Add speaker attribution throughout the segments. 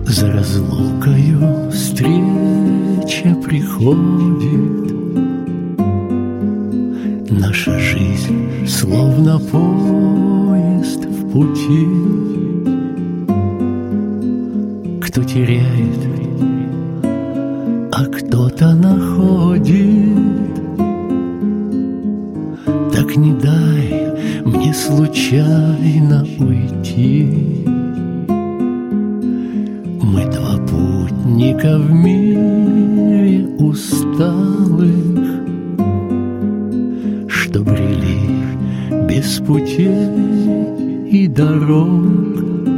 Speaker 1: За разлукою встреча приходит. Наша жизнь словно поезд в пути. Кто теряет, а кто-то находит. Так не дай мне случайно уйти. Мы два путника в мире усталых, что брели без путей и дорог.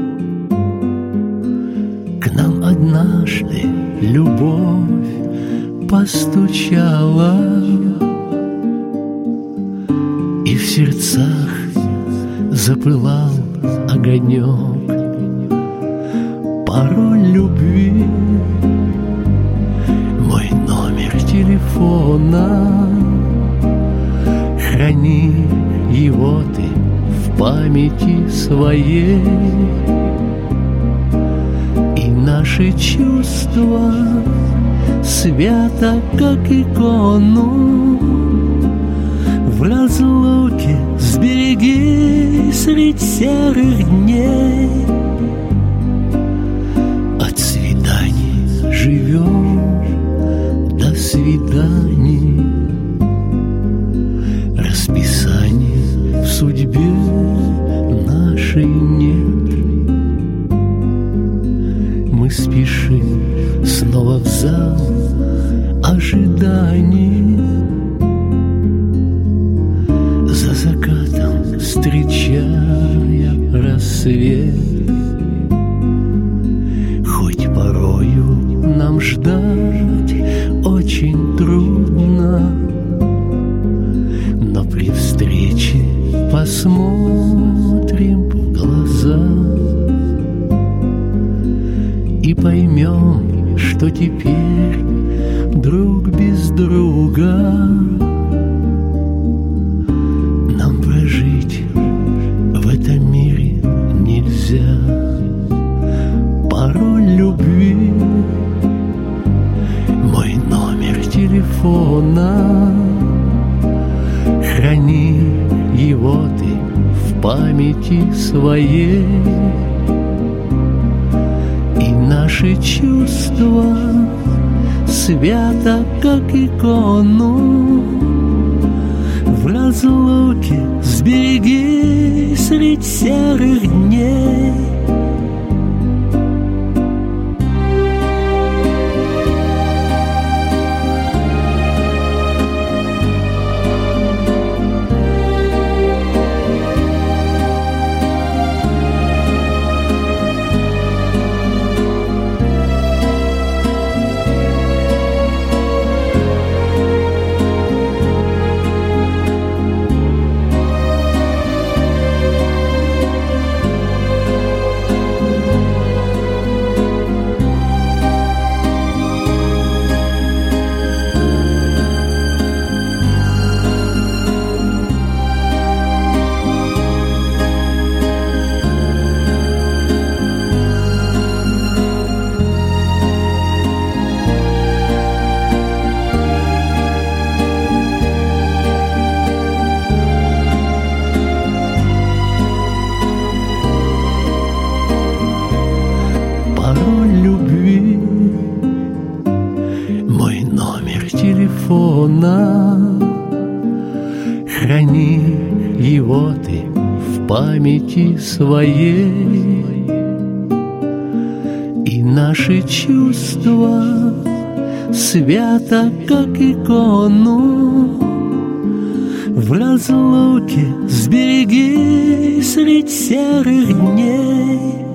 Speaker 1: К нам однажды любовь постучала, и в сердцах запылал огонек. Пароль любви, мой номер телефона. Храни его ты в памяти своей. И наши чувства свято, как икону, в разлуке сбереги средь серых дней. От свиданий живем, до свиданий. Расписаний в судьбе нашей нет. Мы спешим снова в зал ожиданий. За закатом встречая рассвет. Хоть порою нам ждать очень трудно, но при встрече посмотрим в глаза и поймем, что теперь друг без друга нам прожить в этом мире нельзя. Пароль любви, мой номер телефона. Храни его ты в памяти своей. И наши чувства свято, как икону, в разлуке сбереги средь серых дней. Храни его ты в памяти своей. И наши чувства свято, как икону, в разлуке сбереги средь серых дней.